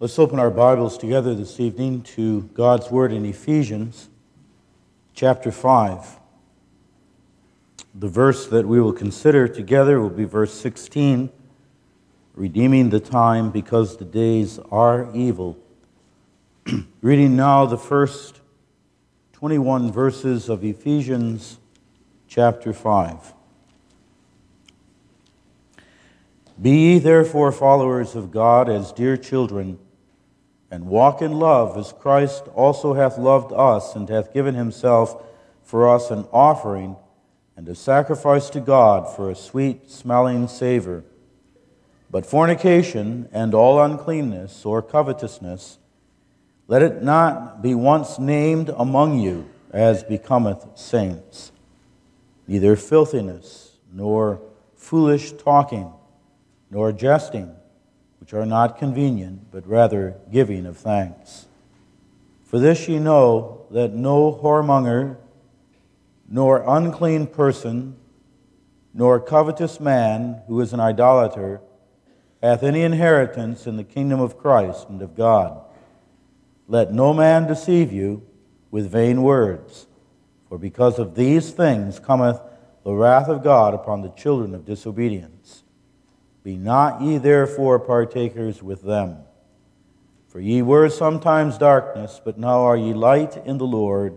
Let's open our Bibles together this evening to God's Word in Ephesians chapter 5. The verse that we will consider together will be verse 16, redeeming the time because the days are evil. Reading now the first 21 verses of Ephesians chapter 5. Be ye therefore followers of God as dear children, and walk in love as Christ also hath loved us, and hath given himself for us an offering and a sacrifice to God for a sweet-smelling savor. But fornication and all uncleanness or covetousness, let it not be once named among you, as becometh saints, neither filthiness, nor foolish talking, nor jesting, which are not convenient, but rather giving of thanks. For this ye know, that no whoremonger, nor unclean person, nor covetous man, who is an idolater, hath any inheritance in the kingdom of Christ and of God. Let no man deceive you with vain words, for because of these things cometh the wrath of God upon the children of disobedience. Be not ye therefore partakers with them. For ye were sometimes darkness, but now are ye light in the Lord.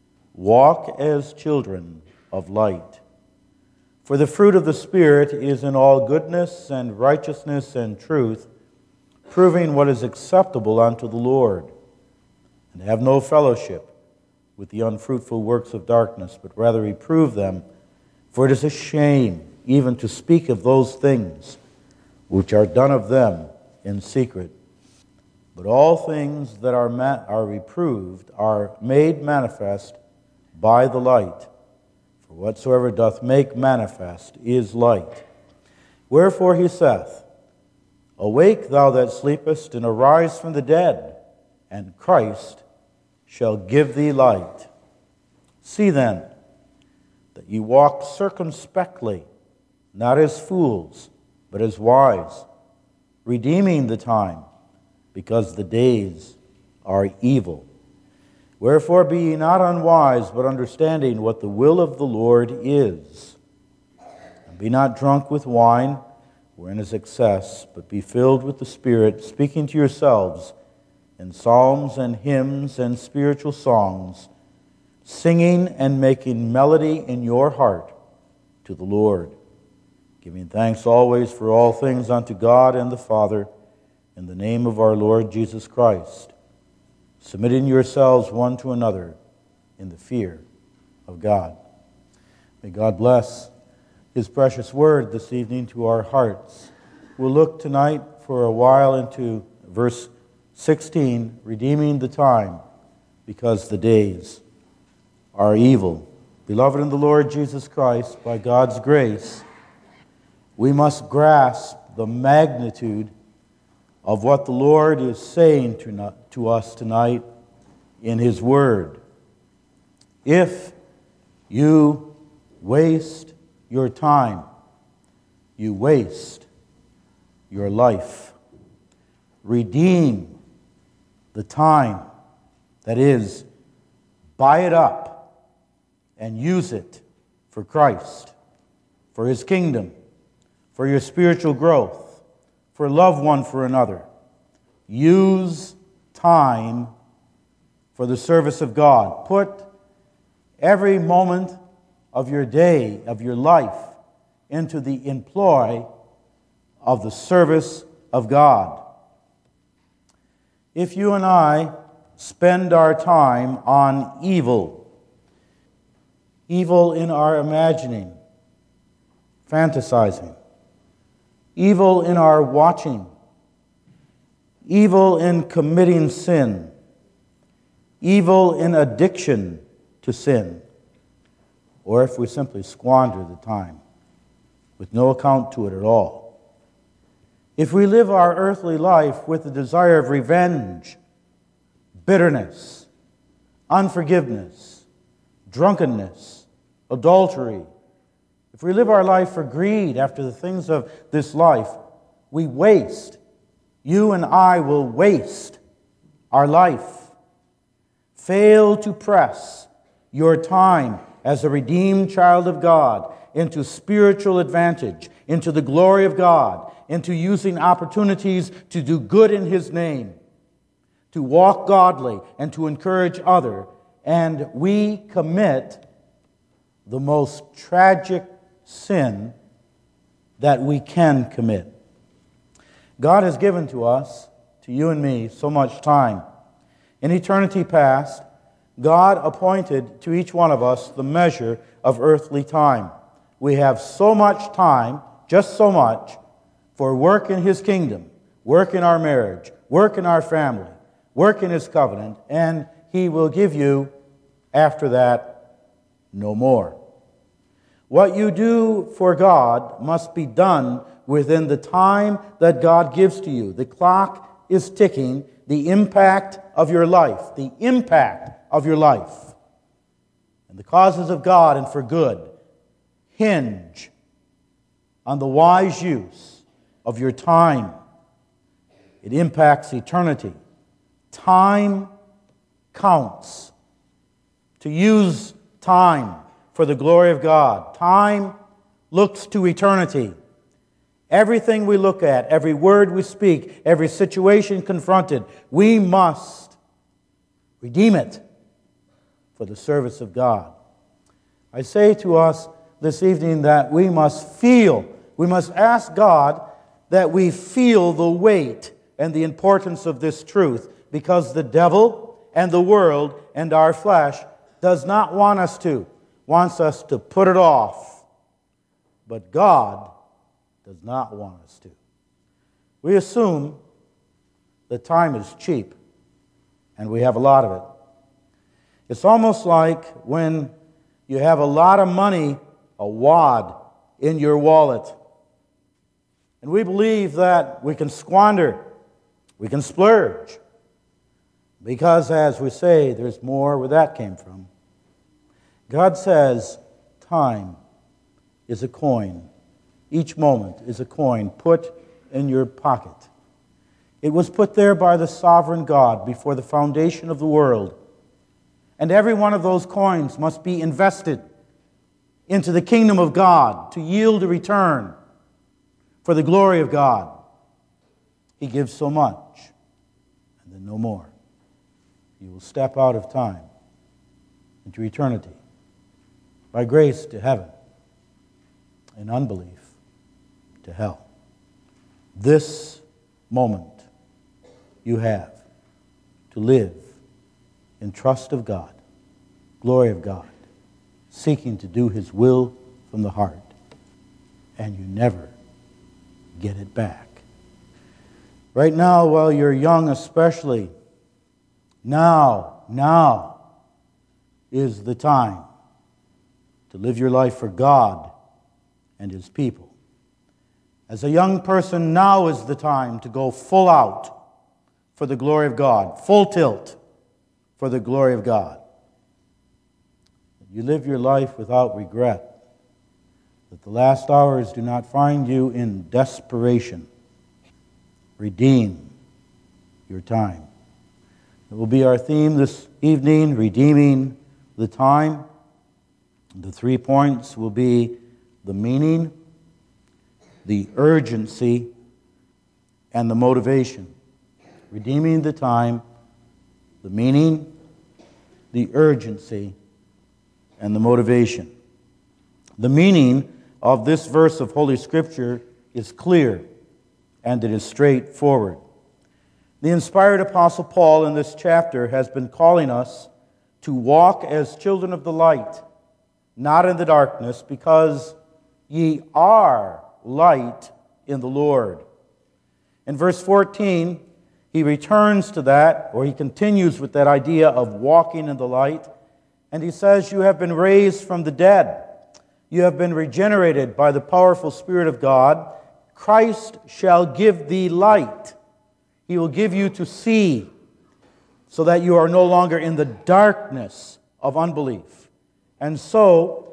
Walk as children of light. For the fruit of the Spirit is in all goodness and righteousness and truth, proving what is acceptable unto the Lord. And have no fellowship with the unfruitful works of darkness, but rather reprove them. For it is a shame even to speak of those things which are done of them in secret. But all things that are reproved are made manifest by the light. For whatsoever doth make manifest is light. Wherefore he saith, Awake, thou that sleepest, and arise from the dead, and Christ shall give thee light. See then that ye walk circumspectly, not as fools, but as wise, redeeming the time, because the days are evil. Wherefore be ye not unwise, but understanding what the will of the Lord is. And be not drunk with wine, wherein is excess, but be filled with the Spirit, speaking to yourselves in psalms and hymns and spiritual songs, singing and making melody in your heart to the Lord, giving thanks always for all things unto God and the Father, in the name of our Lord Jesus Christ, submitting yourselves one to another in the fear of God. May God bless His precious word this evening to our hearts. We'll look tonight for a while into verse 16, redeeming the time, because the days are evil. Beloved in the Lord Jesus Christ, by God's grace, we must grasp the magnitude of what the Lord is saying to us tonight in His Word. If you waste your time, you waste your life. Redeem the time, that is, buy it up and use it for Christ, for His kingdom, for your spiritual growth, for love one for another. Use time for the service of God. Put every moment of your day, of your life, into the employ of the service of God. If you and I spend our time on evil in our imagining, fantasizing, evil in our watching, evil in committing sin, evil in addiction to sin, or if we simply squander the time with no account to it at all. If we live our earthly life with the desire of revenge, bitterness, unforgiveness, drunkenness, adultery, If we live our life for greed after the things of this life, we waste you and I will waste our life, fail to press your time as a redeemed child of God into spiritual advantage, into the glory of God, into using opportunities to do good in His name, to walk godly and to encourage others, and we commit the most tragic sin that we can commit. God has given to us, to you and me, so much time. In eternity past, God appointed to each one of us the measure of earthly time. We have so much time, just so much, for work in His kingdom, work in our marriage, work in our family, work in His covenant, and He will give you, after that, no more. What you do for God must be done within the time that God gives to you. The clock is ticking. The impact of your life, and the causes of God and for good hinge on the wise use of your time. It impacts eternity. Time counts. To use time for the glory of God. Time looks to eternity. Everything we look at, every word we speak, every situation confronted, we must redeem it for the service of God. I say to us this evening that we must ask God that we feel the weight and the importance of this truth, because the devil and the world and our flesh does not want us to, wants us to put it off. But God does not want us to. We assume that time is cheap, and we have a lot of it. It's almost like when you have a lot of money, a wad, in your wallet. And we believe that we can squander, we can splurge, because, as we say, there's more where that came from. God says time is a coin. Each moment is a coin put in your pocket. It was put there by the sovereign God before the foundation of the world. And every one of those coins must be invested into the kingdom of God to yield a return for the glory of God. He gives so much, and then no more. You will step out of time into eternity, by grace to heaven, in unbelief to hell. This moment you have to live in trust of God, glory of God, seeking to do His will from the heart, and you never get it back. Right now, while you're young especially, now is the time to live your life for God and His people. As a young person, now is the time to go full out for the glory of God, full tilt for the glory of God. You live your life without regret, that the last hours do not find you in desperation. Redeem your time. It will be our theme this evening, redeeming the time. The 3 points will be the meaning, the urgency, and the motivation. Redeeming the time, the meaning, the urgency, and the motivation. The meaning of this verse of Holy Scripture is clear, and it is straightforward. The inspired Apostle Paul in this chapter has been calling us to walk as children of the light, not in the darkness, because ye are light in the Lord. In verse 14, he returns to that, or he continues with that idea of walking in the light, and he says, you have been raised from the dead. You have been regenerated by the powerful Spirit of God. Christ shall give thee light. He will give you to see, so that you are no longer in the darkness of unbelief. And so,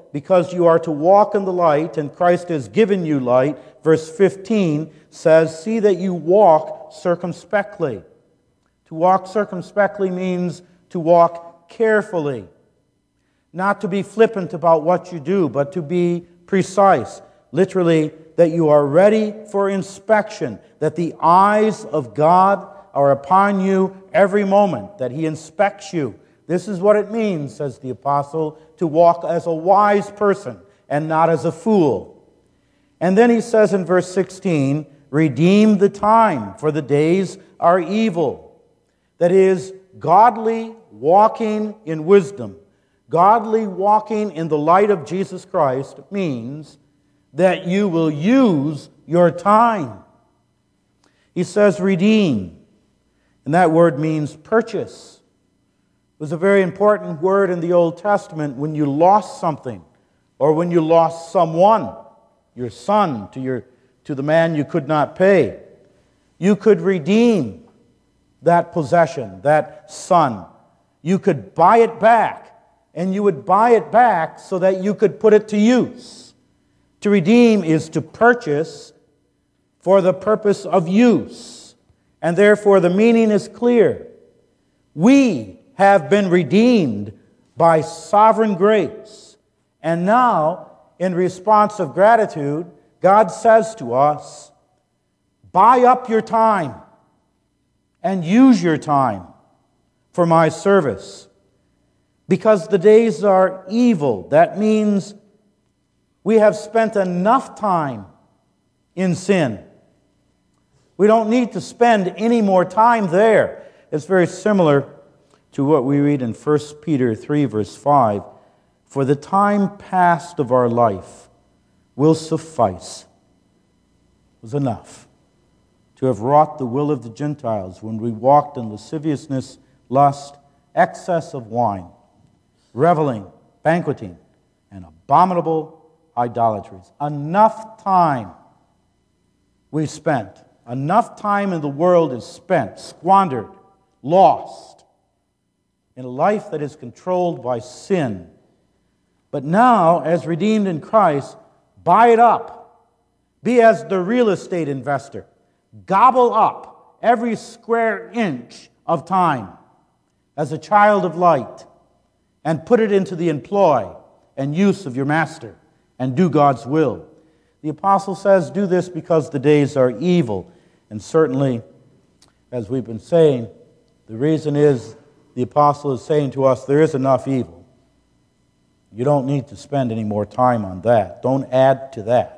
because you are to walk in the light, and Christ has given you light, verse 15 says, see that you walk circumspectly. To walk circumspectly means to walk carefully. Not to be flippant about what you do, but to be precise. Literally, that you are ready for inspection, that the eyes of God are upon you every moment, that He inspects you. This is what it means, says the apostle, to walk as a wise person and not as a fool. And then he says in verse 16, redeem the time, for the days are evil. That is, godly walking in wisdom, godly walking in the light of Jesus Christ means that you will use your time. He says redeem, and that word means purchase. It was a very important word in the Old Testament when you lost something or when you lost someone, your son, to the man you could not pay. You could redeem that possession, that son. You could buy it back, and you would buy it back so that you could put it to use. To redeem is to purchase for the purpose of use, and therefore the meaning is clear. We have been redeemed by sovereign grace, and now, in response of gratitude, God says to us, buy up your time and use your time for my service. Because the days are evil. That means we have spent enough time in sin. We don't need to spend any more time there. It's very similar to what we read in 1 Peter 3, verse 5. For the time past of our life will suffice. It was enough to have wrought the will of the Gentiles when we walked in lasciviousness, lust, excess of wine, reveling, banqueting, and abominable idolatries. Enough time we spent. Enough time in the world is spent, squandered, lost, in a life that is controlled by sin. But now, as redeemed in Christ, buy it up. Be as the real estate investor. Gobble up every square inch of time as a child of light and put it into the employ and use of your master and do God's will. The apostle says, do this because the days are evil. And certainly, as we've been saying, the reason is the apostle is saying to us, there is enough evil. You don't need to spend any more time on that. Don't add to that.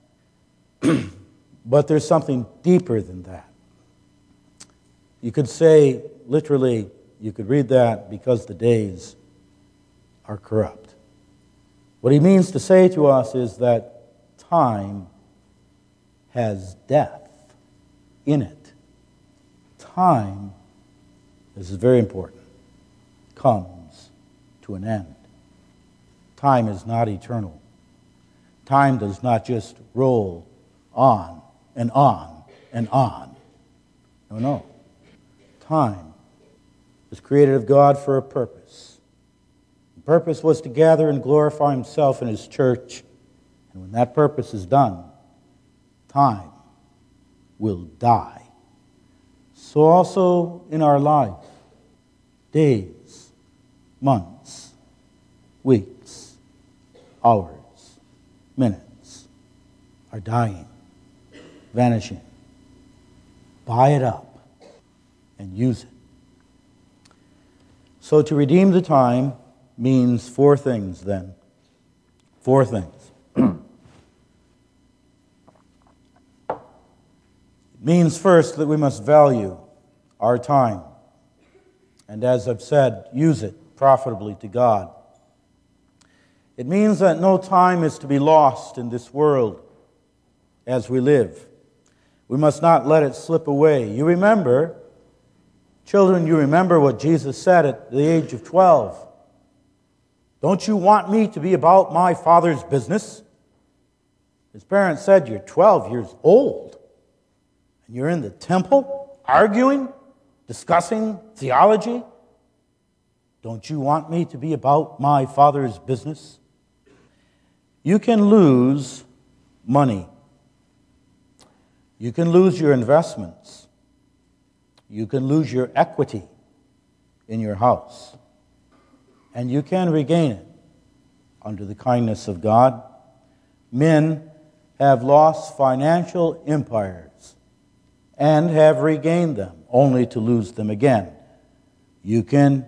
But there's something deeper than that. You could say, literally, you could read that because the days are corrupt. What he means to say to us is that time has death in it. Time, this is very important, comes to an end. Time is not eternal. Time does not just roll on and on and on. No. Time was created of God for a purpose. The purpose was to gather and glorify Himself in His church. And when that purpose is done, time will die. So also in our life, days, months, weeks, hours, minutes are dying, vanishing. Buy it up and use it. So to redeem the time means four things then. Four things. It means first that we must value our time. And as I've said, use it profitably to God. It means that no time is to be lost in this world as we live. We must not let it slip away. You remember, children, you remember what Jesus said at the age of 12. Don't you want me to be about my Father's business? His parents said, you're 12 years old, and you're in the temple arguing, discussing theology. Don't you want me to be about my Father's business? You can lose money. You can lose your investments. You can lose your equity in your house. And you can regain it under the kindness of God. Men have lost financial empires and have regained them, only to lose them again. You can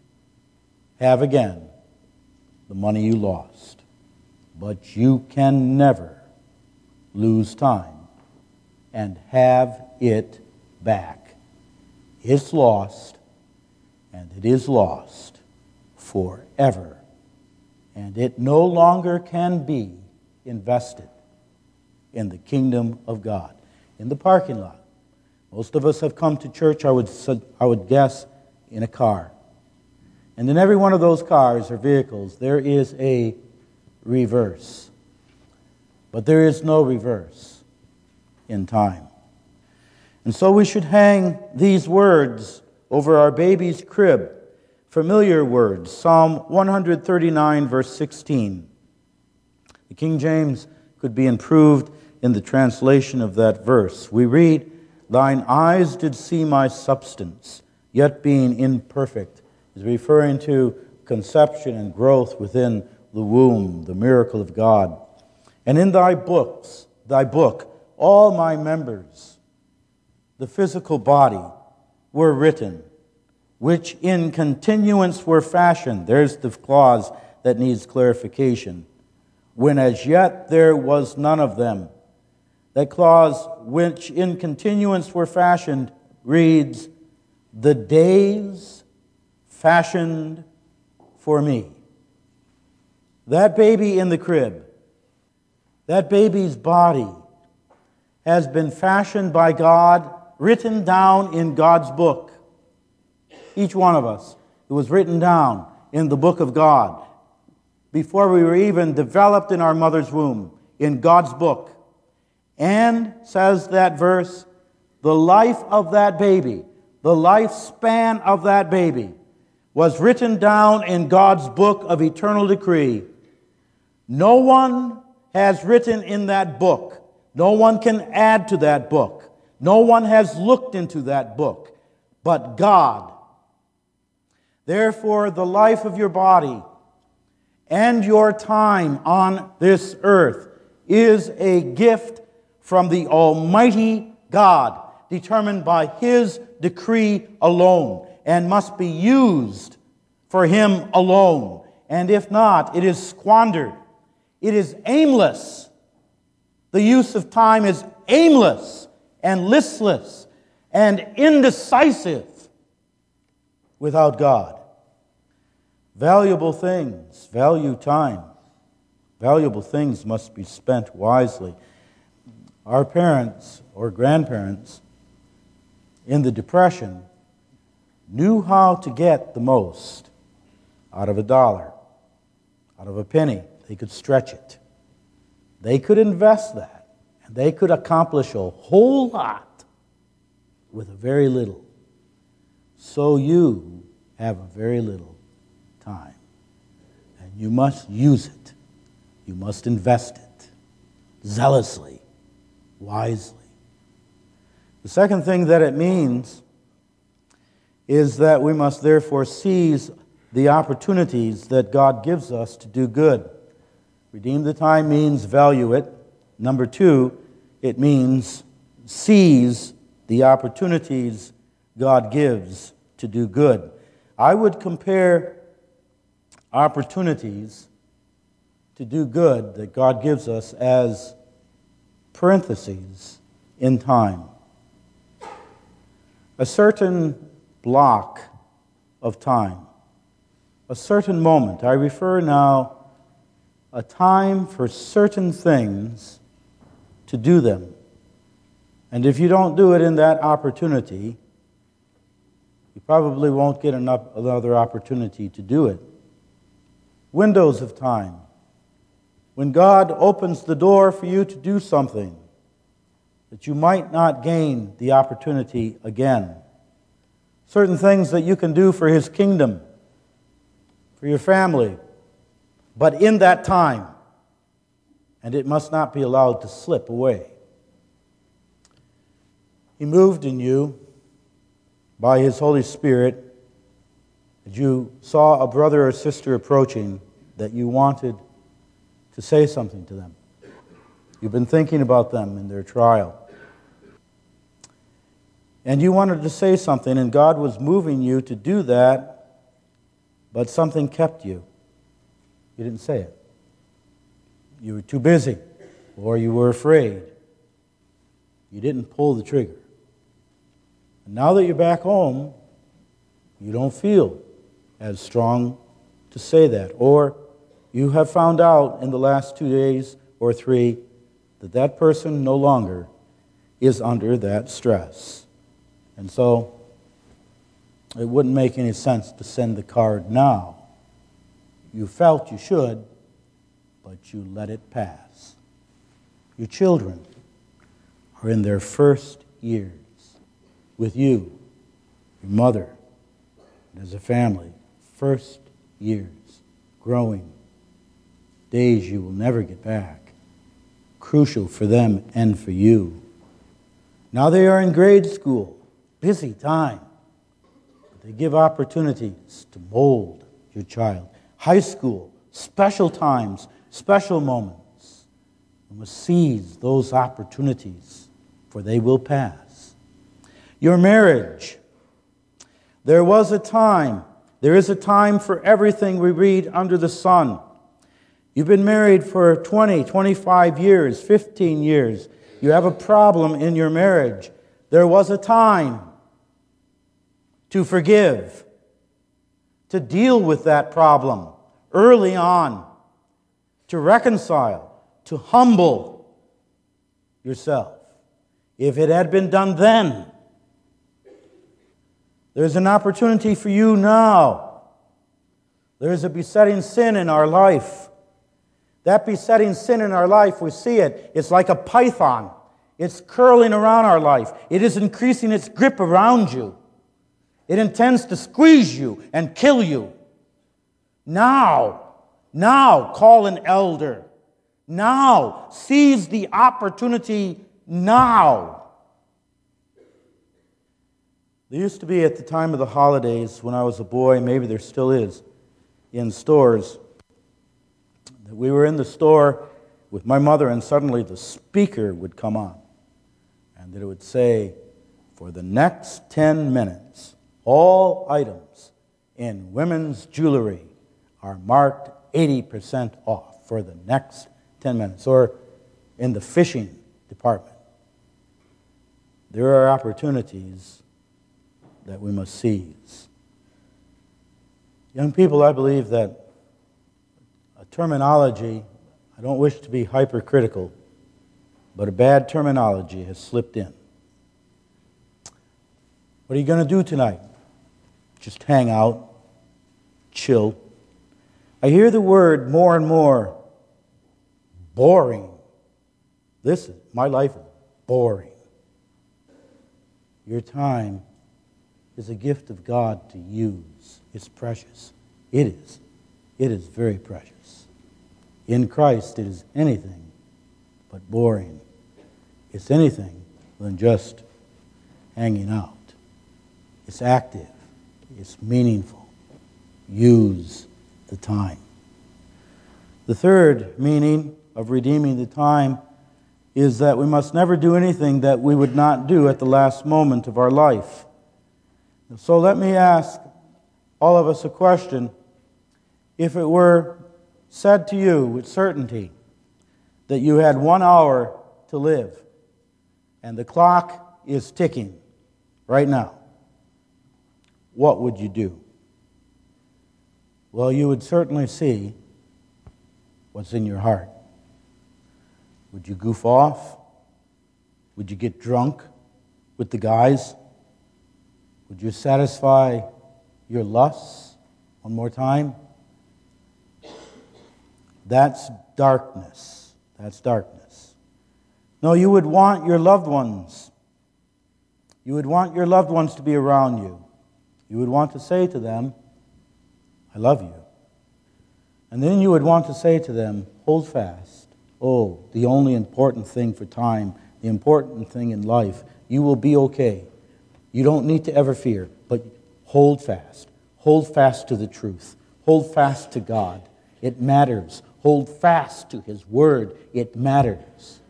have again the money you lost, but you can never lose time and have it back. It's lost, and it is lost forever, and it no longer can be invested in the kingdom of God. In the parking lot, most of us have come to church, I would guess, in a car. And in every one of those cars or vehicles, there is a reverse. But there is no reverse in time. And so we should hang these words over our baby's crib, familiar words, Psalm 139, verse 16. The King James could be improved in the translation of that verse. We read, "Thine eyes did see my substance, yet being imperfect," is referring to conception and growth within the womb, the miracle of God. "And in thy book, all my members, the physical body, were written, which in continuance were fashioned." There's the clause that needs clarification. "When as yet there was none of them." That clause, "which in continuance were fashioned," reads, "the days fashioned for me." That baby in the crib, that baby's body has been fashioned by God, written down in God's book. Each one of us, it was written down in the book of God before we were even developed in our mother's womb, in God's book. And, says that verse, the life of that baby, the lifespan of that baby, was written down in God's book of eternal decree. No one has written in that book. No one can add to that book. No one has looked into that book but God. Therefore, the life of your body and your time on this earth is a gift from the Almighty God, determined by His decree alone, and must be used for Him alone. And if not, it is squandered. It is aimless. The use of time is aimless and listless and indecisive without God. Valuable things, value time. Valuable things must be spent wisely. Our parents or grandparents in the Depression knew how to get the most out of a dollar, out of a penny. They could stretch it. They could invest that, and they could accomplish a whole lot with a very little. So you have a very little time, and you must use it. You must invest it zealously, wisely. The second thing that it means is that we must therefore seize the opportunities that God gives us to do good. Redeem the time means value it. Number two, it means seize the opportunities God gives to do good. I would compare opportunities to do good that God gives us as parentheses in time. A certain block of time, a certain moment. I refer now a time for certain things to do them. And if you don't do it in that opportunity, you probably won't get another opportunity to do it. Windows of time. When God opens the door for you to do something that you might not gain the opportunity again. Certain things that you can do for His kingdom, for your family. But in that time, and it must not be allowed to slip away. He moved in you by His Holy Spirit that you saw a brother or sister approaching, that you wanted to say something to them. You've been thinking about them in their trial. And you wanted to say something, and God was moving you to do that, but something kept you. You didn't say it. You were too busy, or you were afraid. You didn't pull the trigger. And now that you're back home, you don't feel as strong to say that. Or you have found out in the last 2 days or 3 that that person no longer is under that stress. And so it wouldn't make any sense to send the card now. You felt you should, but you let it pass. Your children are in their first years with you, your mother, and as a family. First years, growing, days you will never get back. Crucial for them and for you. Now they are in grade school. Busy time. But they give opportunities to mold your child. High school, special times, special moments. You must seize those opportunities, for they will pass. Your marriage. There was a time. There is a time for everything we read under the sun. You've been married for 20, 25 years, 15 years. You have a problem in your marriage. There was a time to forgive, to deal with that problem early on, to reconcile, to humble yourself. If it had been done then, there's an opportunity for you now. There's a besetting sin in our life. That besetting sin in our life, we see it. It's like a python. It's curling around our life. It is increasing its grip around you. It intends to squeeze you and kill you. Now, call an elder. Now, seize the opportunity now. There used to be at the time of the holidays when I was a boy, maybe there still is, in stores, that we were in the store with my mother and suddenly the speaker would come on and that it would say, for the next 10 minutes, all items in women's jewelry are marked 80% off for the next 10 minutes. Or in the fishing department, there are opportunities that we must seize. Young people, I believe that a terminology, I don't wish to be hypercritical, but a bad terminology has slipped in. What are you going to do tonight? Just hang out, chill. I hear the word more and more, boring. My life is boring. Your time is a gift of God to use. It's precious. It is. It is very precious. In Christ, it is anything but boring. It's anything than just hanging out. It's active. It's meaningful. Use the time. The third meaning of redeeming the time is that we must never do anything that we would not do at the last moment of our life. So let me ask all of us a question. If it were said to you with certainty that you had 1 hour to live and the clock is ticking right now, what would you do? Well, you would certainly see what's in your heart. Would you goof off? Would you get drunk with the guys? Would you satisfy your lusts one more time? That's darkness. That's darkness. No, you would want your loved ones. You would want your loved ones to be around you. You would want to say to them, I love you. And then you would want to say to them, hold fast, oh, the only important thing for time, the important thing in life, you will be okay. You don't need to ever fear, but hold fast. Hold fast to the truth. Hold fast to God. It matters. Hold fast to His Word. It matters.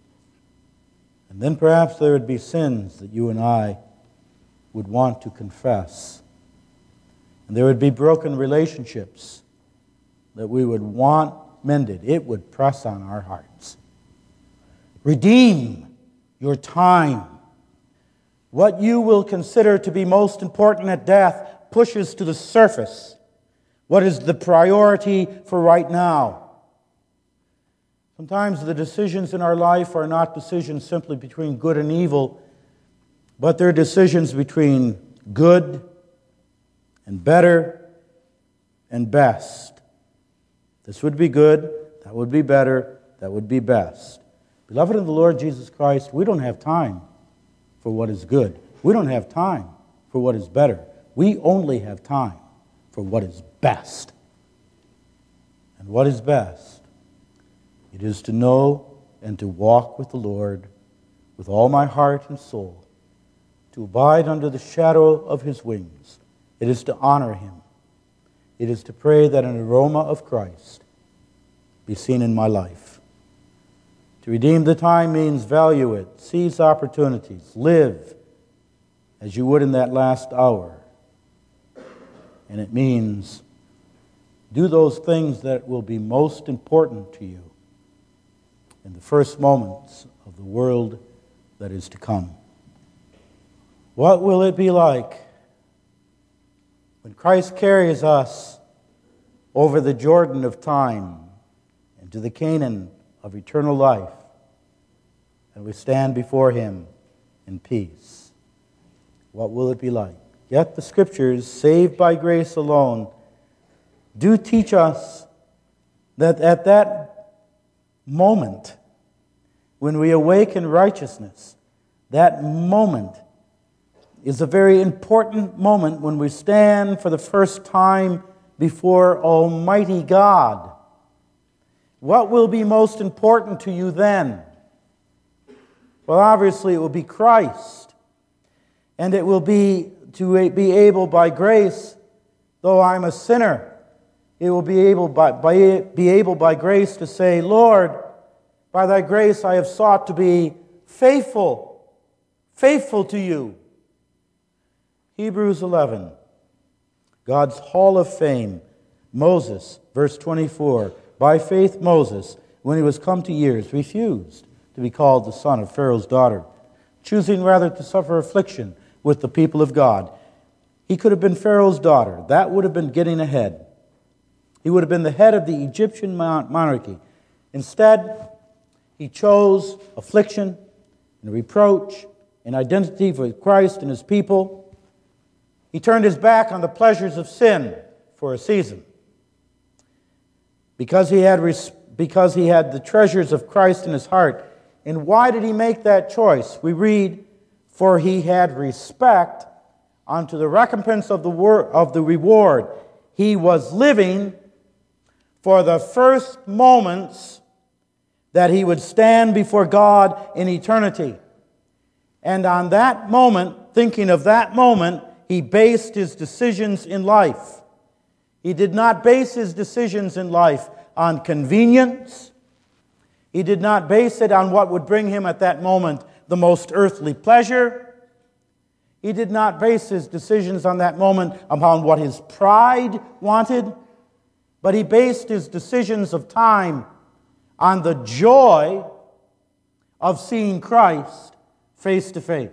And then perhaps there would be sins that you and I would want to confess. And there would be broken relationships that we would want mended. It would press on our hearts. Redeem your time. What you will consider to be most important at death pushes to the surface what is the priority for right now. Sometimes the decisions in our life are not decisions simply between good and evil, but they're decisions between good and better and best. This would be good, that would be better, that would be best. Beloved of the Lord Jesus Christ, we don't have time for what is good. We don't have time for what is better. We only have time for what is best. And what is best? It is to know and to walk with the Lord with all my heart and soul, to abide under the shadow of His wings. It is to honor Him. It is to pray that an aroma of Christ be seen in my life. To redeem the time means value it, seize opportunities, live as you would in that last hour. And it means do those things that will be most important to you in the first moments of the world that is to come. What will it be like when Christ carries us over the Jordan of time into the Canaan of eternal life, and we stand before Him in peace? What will it be like? Yet the Scriptures, saved by grace alone, do teach us that at that moment, when we awake in righteousness, that moment is a very important moment when we stand for the first time before Almighty God. What will be most important to you then? Well, obviously it will be Christ. And it will be to be able by grace, though I'm a sinner, it will be able by grace to say, Lord, by Thy grace I have sought to be faithful to You. Hebrews 11, God's hall of fame, Moses, verse 24. By faith Moses, when he was come to years, refused to be called the son of Pharaoh's daughter, choosing rather to suffer affliction with the people of God. He could have been Pharaoh's daughter. That would have been getting ahead. He would have been the head of the Egyptian monarchy. Instead, he chose affliction and reproach and identity for Christ and His people. He turned his back on the pleasures of sin for a season. Because he had the treasures of Christ in his heart. And why did he make that choice? We read, for he had respect unto the recompense of the reward. He was living for the first moments that he would stand before God in eternity. And on that moment, thinking of that moment, he based his decisions in life. He did not base his decisions in life on convenience. He did not base it on what would bring him at that moment the most earthly pleasure. He did not base his decisions on that moment upon what his pride wanted, but he based his decisions of time on the joy of seeing Christ face to face.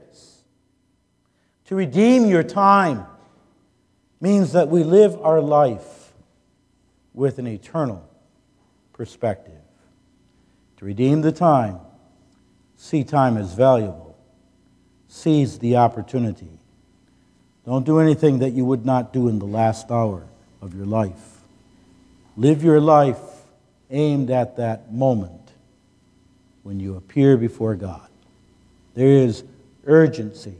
To redeem your time means that we live our life with an eternal perspective. To redeem the time, see time as valuable. Seize the opportunity. Don't do anything that you would not do in the last hour of your life. Live your life aimed at that moment when you appear before God. There is urgency.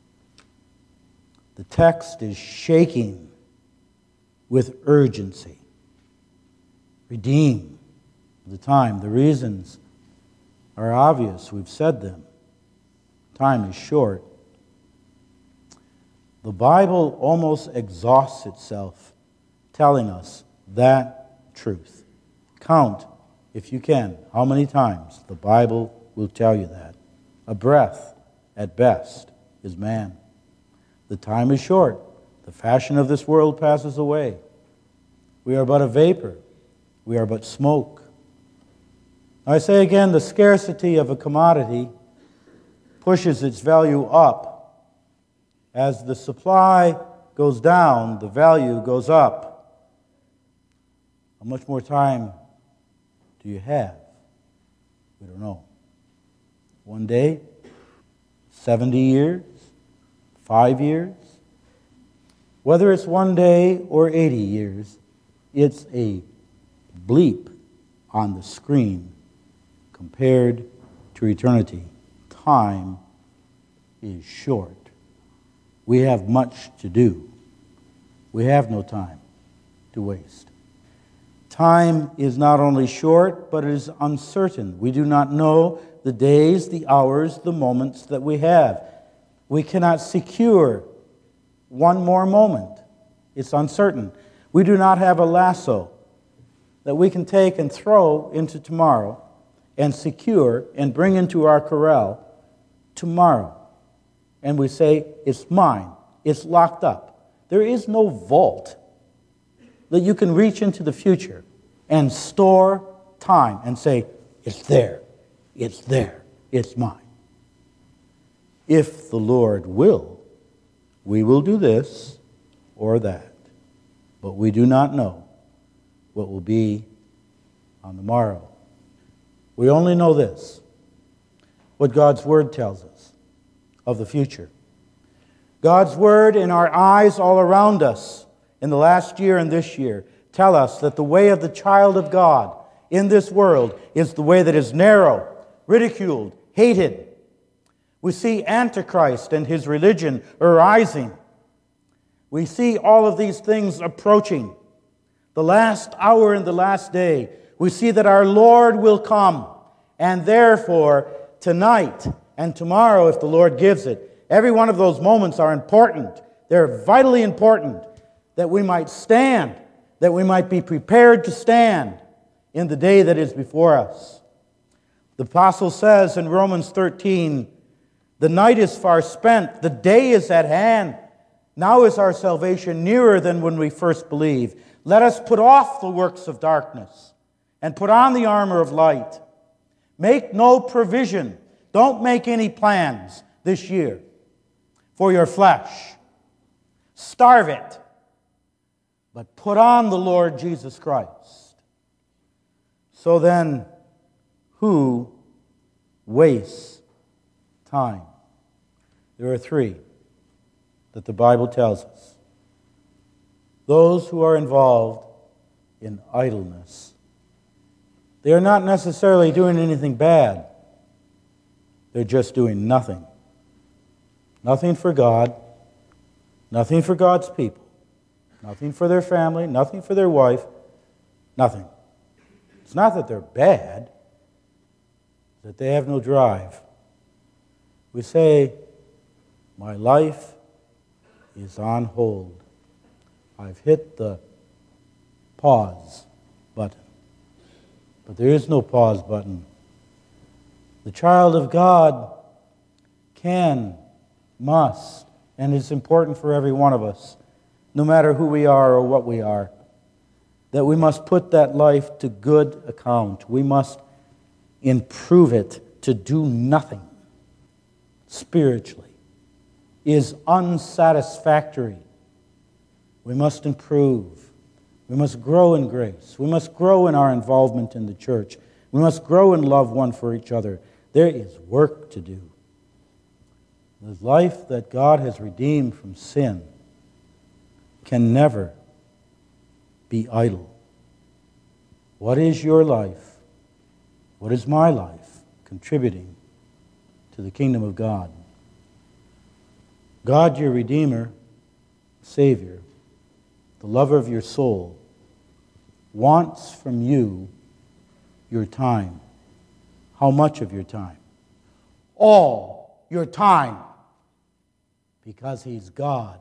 The text is shaking with urgency. Redeem The time, the reasons are obvious. We've said them. Time is short. The Bible almost exhausts itself telling us that truth. Count, if you can, how many times the Bible will tell you that. A breath, at best, is man. The time is short. The fashion of this world passes away. We are but a vapor. We are but smoke. I say again, the scarcity of a commodity pushes its value up. As the supply goes down, the value goes up. How much more time do you have? We don't know. 1 day? 70 years? 5 years? Whether it's 1 day or 80 years, it's a bleep on the screen compared to eternity. Time is short. We have much to do. We have no time to waste. Time is not only short, but it is uncertain. We do not know the days, the hours, the moments that we have. We cannot secure one more moment. It's uncertain. We do not have a lasso that we can take and throw into tomorrow and secure and bring into our corral tomorrow. And we say, it's mine. It's locked up. There is no vault that you can reach into the future and store time and say, it's there. It's there. It's mine. If the Lord will, we will do this or that. But we do not know what will be on the morrow. We only know this, what God's Word tells us of the future. God's Word in our eyes all around us in the last year and this year tell us that the way of the child of God in this world is the way that is narrow, ridiculed, hated. We see Antichrist and his religion arising. We see all of these things approaching. The last hour and the last day, we see that our Lord will come. And therefore, tonight and tomorrow, if the Lord gives it, every one of those moments are important. They're vitally important that we might stand, that we might be prepared to stand in the day that is before us. The apostle says in Romans 13, the night is far spent, the day is at hand. Now is our salvation nearer than when we first believed. Let us put off the works of darkness and put on the armor of light. Make no provision. Don't make any plans this year for your flesh. Starve it. But put on the Lord Jesus Christ. So then, who wastes time? There are three that the Bible tells us. Those who are involved in idleness. They are not necessarily doing anything bad. They're just doing nothing. Nothing for God. Nothing for God's people. Nothing for their family. Nothing for their wife. Nothing. It's not that they're bad. It's that they have no drive. We say, my life is on hold. I've hit the pause button. But there is no pause button. The child of God can, must, and it's important for every one of us, no matter who we are or what we are, that we must put that life to good account. We must improve it. To do nothing spiritually is unsatisfactory. We must improve. We must grow in grace. We must grow in our involvement in the church. We must grow in love one for each other. There is work to do. The life that God has redeemed from sin can never be idle. What is your life? What is my life contributing to the kingdom of God? God, your Redeemer, Savior, the lover of your soul, wants from you your time. How much of your time? All your time. Because He's God.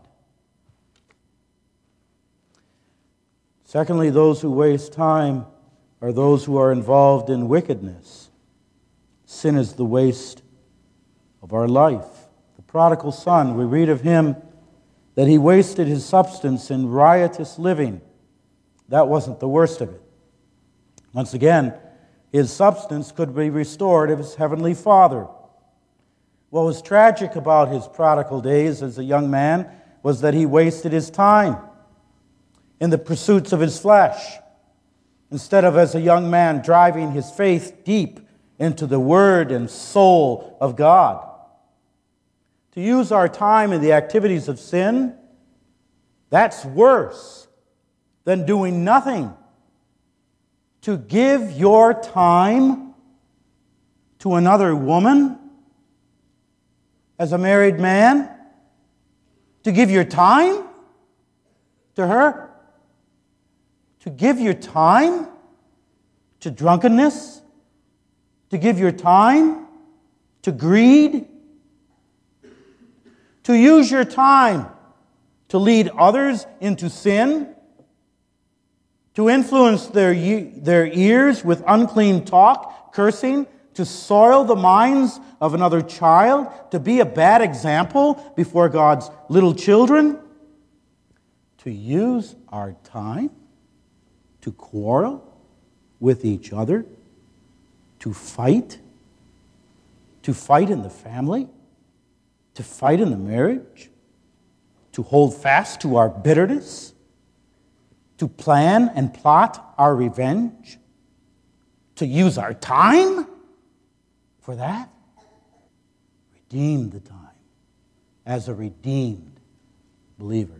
Secondly, those who waste time are those who are involved in wickedness. Sin is the waste of our life. The prodigal son, we read of him that he wasted his substance in riotous living. That wasn't the worst of it. Once again, his substance could be restored of his heavenly Father. What was tragic about his prodigal days as a young man was that he wasted his time in the pursuits of his flesh, instead of as a young man driving his faith deep into the Word and soul of God. To use our time in the activities of sin, that's worse than doing nothing. To give your time to another woman as a married man, to give your time to her, to give your time to drunkenness, to give your time to greed, to use your time to lead others into sin, to influence their ears with unclean talk, cursing, to soil the minds of another child, to be a bad example before God's little children, to use our time to quarrel with each other, to fight in the family, to fight in the marriage, to hold fast to our bitterness, to plan and plot our revenge, to use our time for that. Redeem the time as a redeemed believer.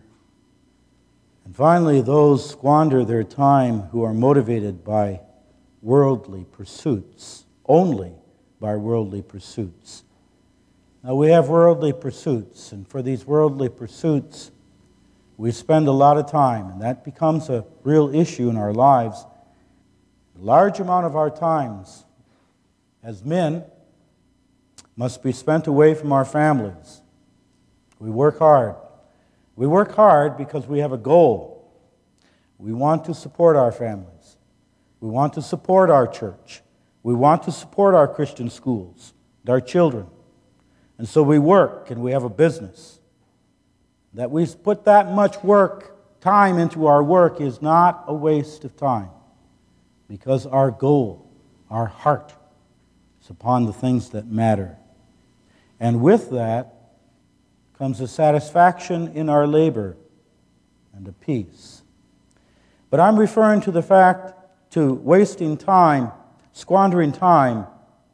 And finally, those squander their time who are motivated by worldly pursuits, only by worldly pursuits. Now, we have worldly pursuits, and for these worldly pursuits, we spend a lot of time, and that becomes a real issue in our lives. A large amount of our times as men must be spent away from our families. We work hard. We work hard because we have a goal. We want to support our families. We want to support our church. We want to support our Christian schools and our children. And so we work and we have a business. That we put that much time into our work is not a waste of time, because our goal, our heart, is upon the things that matter. And with that comes a satisfaction in our labor and a peace. But I'm referring to the fact to wasting time, squandering time,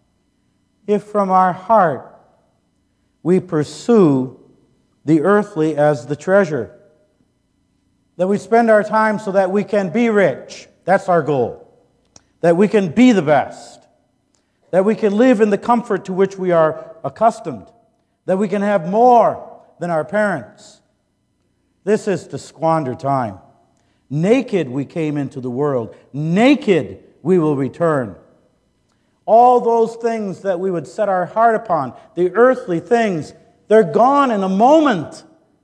if from our heart we pursue the earthly as the treasure. That we spend our time so that we can be rich. That's our goal. That we can be the best. That we can live in the comfort to which we are accustomed. That we can have more than our parents. This is to squander time. Naked we came into the world. Naked we will return. All those things that we would set our heart upon, the earthly things, they're gone in a moment.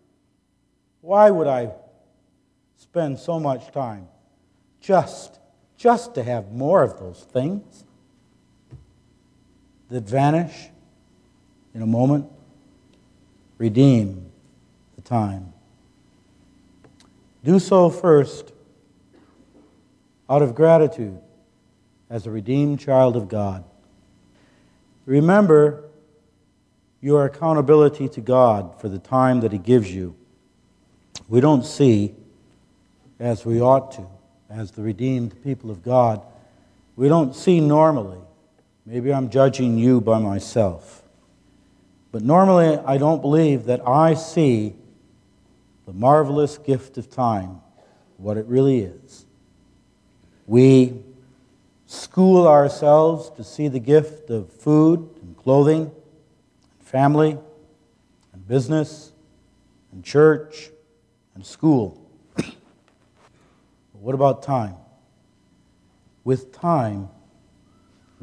Why would I spend so much time just to have more of those things that vanish in a moment? Redeem the time. Do so first out of gratitude as a redeemed child of God. Remember your accountability to God for the time that He gives you. We don't see, as we ought to, as the redeemed people of God, we don't see normally. Maybe I'm judging you by myself. But normally I don't believe that I see the marvelous gift of time, what it really is. We school ourselves to see the gift of food and clothing, and family, and business, and church, and school. But what about time? With time,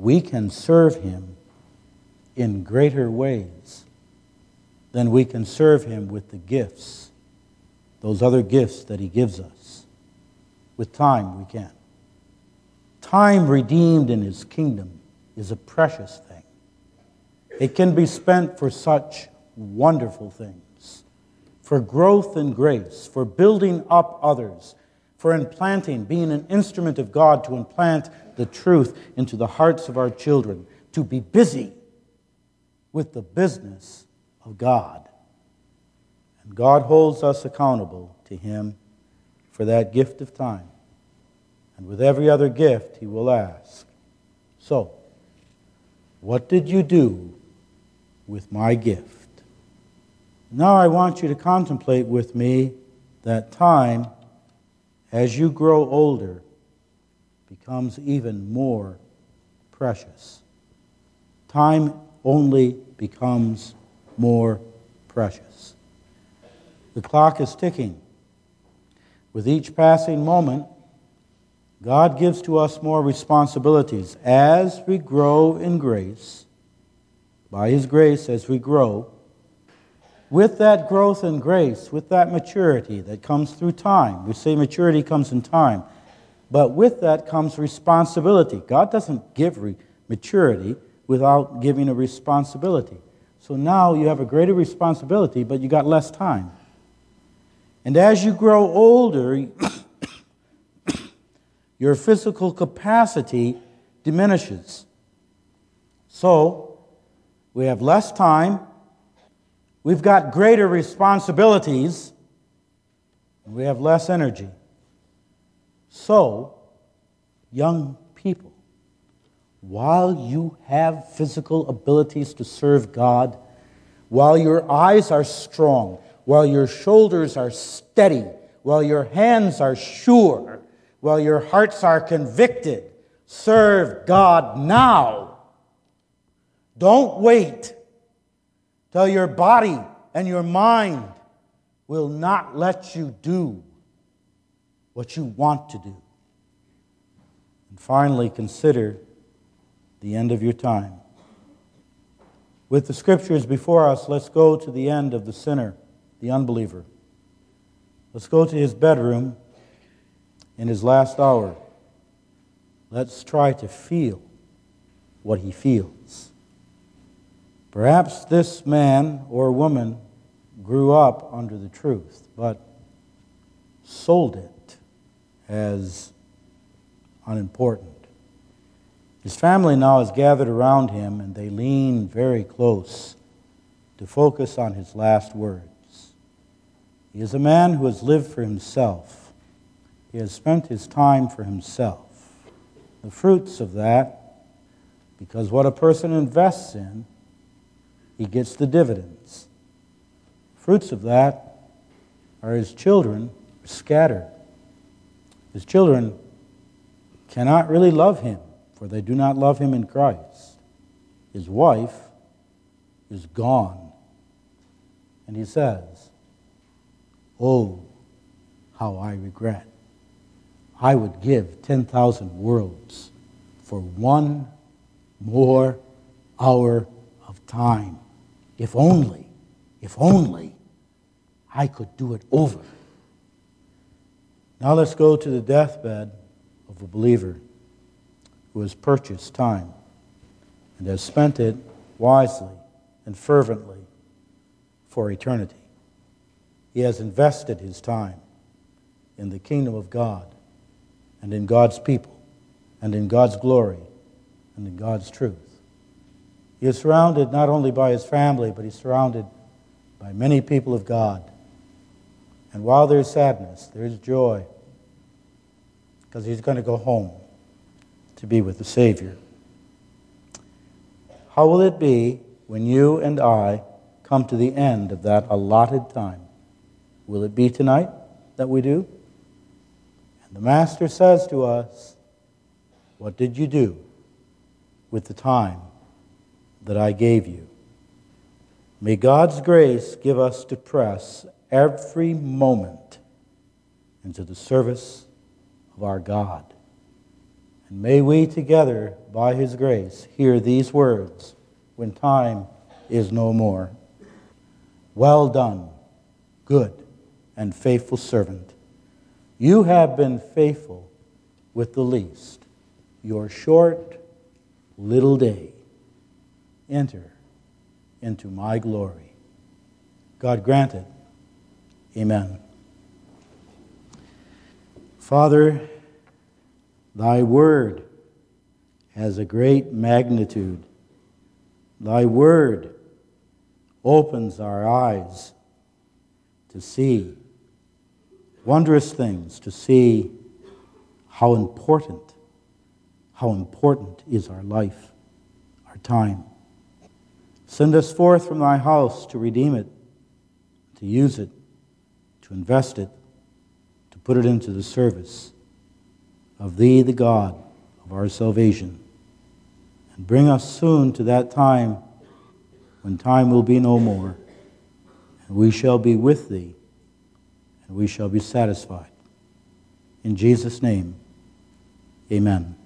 we can serve Him in greater ways than we can serve Him with the gifts, those other gifts that He gives us. With time, we can. Time redeemed in His kingdom is a precious thing. It can be spent for such wonderful things, for growth and grace, for building up others, for implanting, being an instrument of God to implant the truth into the hearts of our children, to be busy with the business of God. And God holds us accountable to Him for that gift of time. And with every other gift, He will ask, so, what did you do with my gift? Now I want you to contemplate with me that time, as you grow older, becomes even more precious. Time only becomes more precious. The clock is ticking. With each passing moment, God gives to us more responsibilities. As we grow in grace, by His grace as we grow, with that growth in grace, with that maturity that comes through time, we say maturity comes in time, but with that comes responsibility. God doesn't give maturity without giving a responsibility. So now you have a greater responsibility, but you got less time. And as you grow older, your physical capacity diminishes. So, we have less time, we've got greater responsibilities, and we have less energy. So, young people, while you have physical abilities to serve God, while your eyes are strong, while your shoulders are steady, while your hands are sure, while your hearts are convicted, serve God now. Don't wait till your body and your mind will not let you do what you want to do. And finally, consider the end of your time. With the Scriptures before us, let's go to the end of the sinner, the unbeliever. Let's go to his bedroom in his last hour. Let's try to feel what he feels. Perhaps this man or woman grew up under the truth, but sold it as unimportant. His family now is gathered around him, and they lean very close to focus on his last words. He is a man who has lived for himself. He has spent his time for himself. The fruits of that, because what a person invests in, he gets the dividends. Fruits of that are his children scattered. His children cannot really love him, for they do not love him in Christ. His wife is gone. And he says, "Oh, how I regret. I would give 10,000 worlds for one more hour of time. If only I could do it over." Now let's go to the deathbed of a believer who has purchased time and has spent it wisely and fervently for eternity. He has invested his time in the kingdom of God and in God's people and in God's glory and in God's truth. He is surrounded not only by his family, but he's surrounded by many people of God. And while there's sadness, there's joy, because he's going to go home to be with the Savior. How will it be when you and I come to the end of that allotted time? Will it be tonight that we do? And the Master says to us, "What did you do with the time that I gave you?" May God's grace give us to press every moment into the service of our God. And may we together, by his grace, hear these words when time is no more. Well done, good and faithful servant. You have been faithful with the least. Your short little day. Enter into my glory. God grant it. Amen. Father, thy word has a great magnitude. Thy word opens our eyes to see wondrous things, to see how important is our life, our time. Send us forth from thy house to redeem it, to use it, to invest it, to put it into the service of thee, the God of our salvation. And bring us soon to that time when time will be no more, and we shall be with thee, and we shall be satisfied. In Jesus' name, amen.